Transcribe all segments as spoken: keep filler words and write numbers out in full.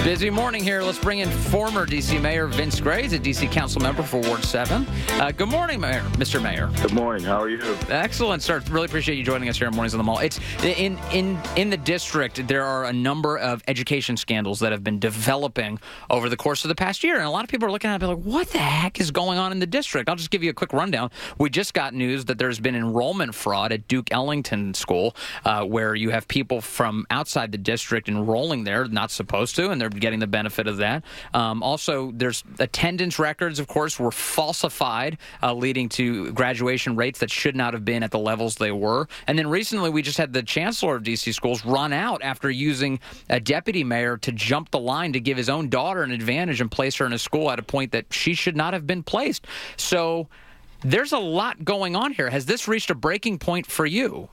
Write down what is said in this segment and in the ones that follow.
Busy morning here. Let's bring in former D C Mayor Vince Gray. He's a D C Council member for Ward seven. Uh, good morning, Mayor, Mister Mayor. Good morning. How are you? Excellent, sir. Really appreciate you joining us here on Mornings on the Mall. It's in in in the district. There are a number of education scandals that have been developing over the course of the past year, and a lot of people are looking at it and be like, "What the heck is going on in the district?" I'll just give you a quick rundown. We just got news that there's been enrollment fraud at Duke Ellington School, uh, where you have people from outside the district enrolling there, not supposed to, and they're getting the benefit of that. Um, also, there's attendance records, of course, were falsified, uh, leading to graduation rates that should not have been at the levels they were. And then recently, we just had the chancellor of D C schools run out after using a deputy mayor to jump the line to give his own daughter an advantage and place her in a school at a point that she should not have been placed. So there's a lot going on here. Has this reached a breaking point for you?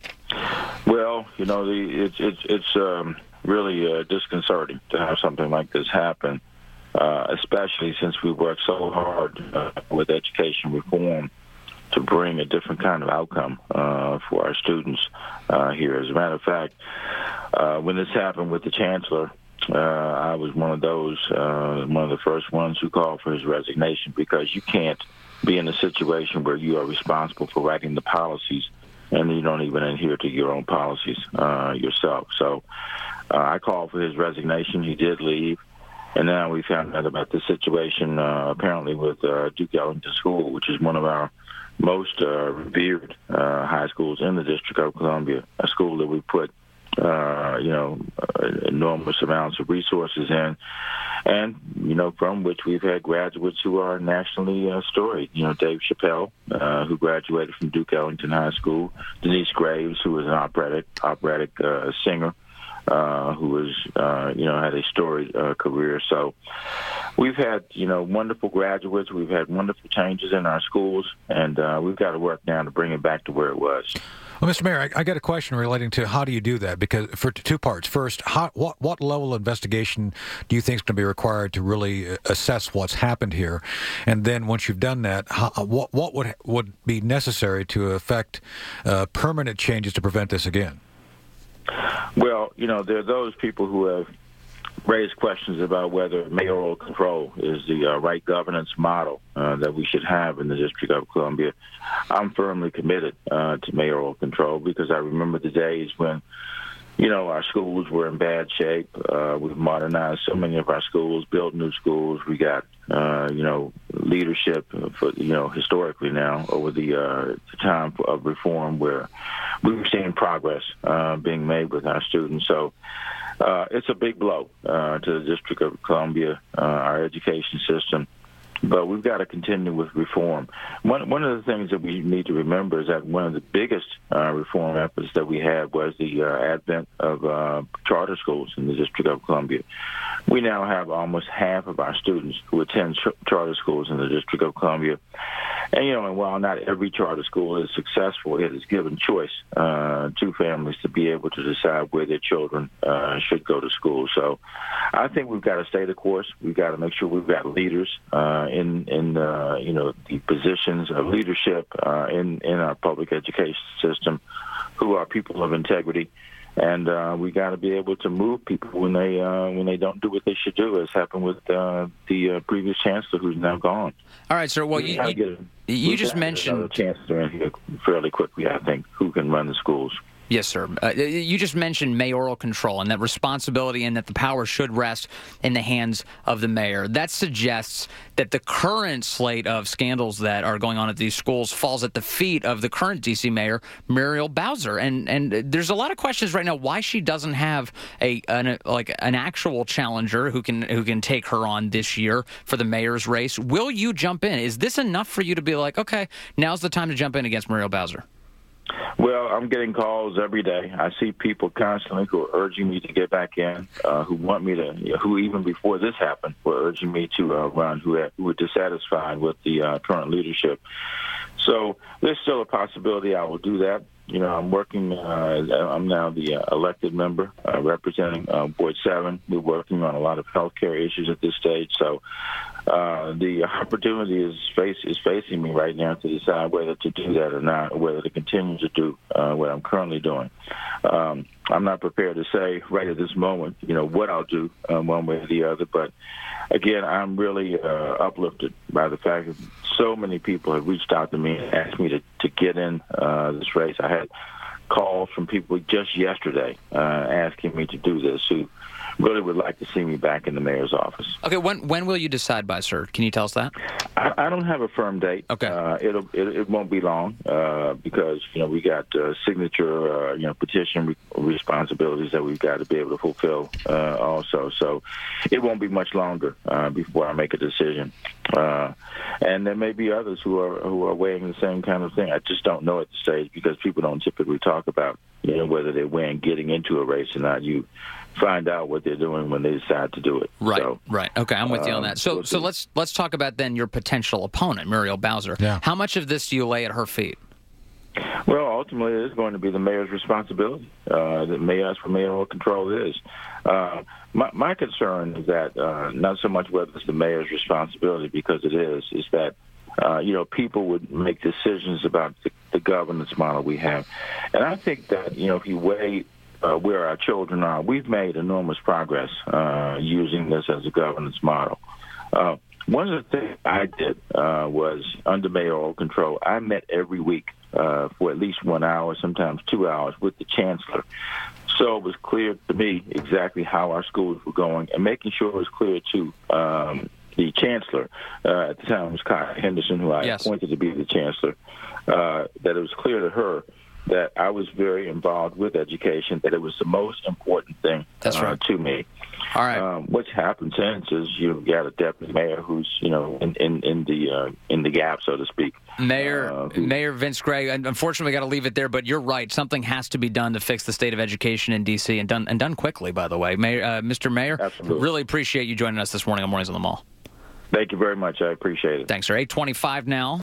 Well, you know, the, it's it's it's um, really uh, disconcerting to have something like this happen, uh, especially since we worked so hard uh, with education reform to bring a different kind of outcome uh, for our students uh, here. As a matter of fact, uh, when this happened with the chancellor, uh, I was one of those, uh, one of the first ones who called for his resignation, because you can't be in a situation where you are responsible for writing the policies and you don't even adhere to your own policies uh, yourself. So uh, I called for his resignation. He did leave. And now we found out about the situation uh, apparently with uh, Duke Ellington School, which is one of our most uh, revered uh, high schools in the District of Columbia, a school that we put, uh, you know, uh, enormous amounts of resources in, and, you know, from which we've had graduates who are nationally uh, storied. You know, Dave Chappelle, uh, who graduated from Duke Ellington High School, Denise Graves, who was an operatic, operatic uh, singer, Uh, who was, uh, you know, had a storied uh, career. So we've had, you know, wonderful graduates. We've had wonderful changes in our schools, and uh, we've got to work now to bring it back to where it was. Well, Mister Mayor, I, I got a question relating to how do you do that? Because for two parts. First, how, what what level of investigation do you think is going to be required to really assess what's happened here? And then once you've done that, how, what what would would be necessary to effect uh, permanent changes to prevent this again? Well, you know, there are those people who have raised questions about whether mayoral control is the uh, right governance model uh, that we should have in the District of Columbia. I'm firmly committed uh, to mayoral control, because I remember the days when, you know, our schools were in bad shape. Uh, we've modernized so many of our schools, built new schools. We got, uh, you know, leadership for, you know, historically now over the, uh, the time of reform, where we were seeing progress uh, being made with our students. So uh, it's a big blow uh, to the District of Columbia, uh, our education system. But we've got to continue with reform. One one of the things that we need to remember is that one of the biggest uh, reform efforts that we had was the uh, advent of uh, charter schools in the District of Columbia. We now have almost half of our students who attend ch- charter schools in the District of Columbia. And, you know, and while not every charter school is successful, it has given choice uh, to families to be able to decide where their children uh, should go to school. So I think we've got to stay the course. We've got to make sure we've got leaders uh, in, in uh, you know, the positions of leadership uh, in, in our public education system who are people of integrity. And uh, we got to be able to move people when they uh, when they don't do what they should do, as happened with uh, the uh, previous chancellor, who's now gone. All right, sir. Well, you, you, a, you just mentioned chancellor in here fairly quickly, I think, who can run the schools. Yes, sir. Uh, you just mentioned mayoral control and that responsibility and that the power should rest in the hands of the mayor. That suggests that the current slate of scandals that are going on at these schools falls at the feet of the current D C mayor, Muriel Bowser. And and there's a lot of questions right now why she doesn't have a an, like an actual challenger who can who can take her on this year for the mayor's race. Will you jump in? Is this enough for you to be like, okay, now's the time to jump in against Muriel Bowser? Well, I'm getting calls every day. I see people constantly who are urging me to get back in, uh, who want me to, you know, who even before this happened were urging me to uh, run, who, had, who were dissatisfied with the uh, current leadership. So there's still a possibility I will do that. You know, I'm working, uh, I'm now the uh, elected member uh, representing uh, Ward seven. We're working on a lot of health care issues at this stage. So Uh, the opportunity is face is facing me right now to decide whether to do that or not, or whether to continue to do uh, what I'm currently doing. Um, I'm not prepared to say right at this moment, you know, what I'll do um, one way or the other. But again, I'm really uh, uplifted by the fact that so many people have reached out to me and asked me to, to get in uh, this race. I had calls from people just yesterday uh, asking me to do this who really would like to see me back in the mayor's office. Okay, when when will you decide by, sir? Can you tell us that? I, I don't have a firm date. Okay. Uh, it'll, it, it won't be long uh, because, you know, we got uh, signature, uh, you know, petition re- responsibilities that we've got to be able to fulfill uh, also. So it won't be much longer uh, before I make a decision. Uh, and there may be others who are who are weighing the same kind of thing. I just don't know at this stage because people don't typically talk about, you know, whether they're weighing getting into a race or not. You find out what they're doing when they decide to do it. Right, so, right. Okay, I'm with you on um, that. So, we'll so see. let's let's talk about then your potential opponent, Muriel Bowser. Yeah. How much of this do you lay at her feet? Well, ultimately, it is going to be the mayor's responsibility. Uh, the mayor, that's what mayoral control is. Uh, my, my concern is that uh, not so much whether it's the mayor's responsibility, because it is, is that uh, you know, people would make decisions about the, the governance model we have, and I think that, you know, if you weigh uh, where our children are, we've made enormous progress uh, using this as a governance model. Uh, one of the things I did uh, was under mayoral control. I met every week uh, for at least one hour, sometimes two hours, with the chancellor. So it was clear to me exactly how our schools were going, and making sure it was clear to um, the chancellor, uh, at the time it was Kyle Henderson, who I Yes. appointed to be the chancellor, uh, that it was clear to her that I was very involved with education, that it was the most important thing That's uh, right. to me. All right. Um, what's happened since is you've got a deputy mayor who's, you know, in, in, in the uh, in the gap, so to speak. Mayor Uh, who- Mayor Vince Gray, and unfortunately, we got to leave it there. But you're right; something has to be done to fix the state of education in D C, and done and done quickly. By the way, Mayor, uh, Mister Mayor, Absolutely. really appreciate you joining us this morning on Mornings on the Mall. Thank you very much. I appreciate it. Thanks, sir. eight twenty-five now.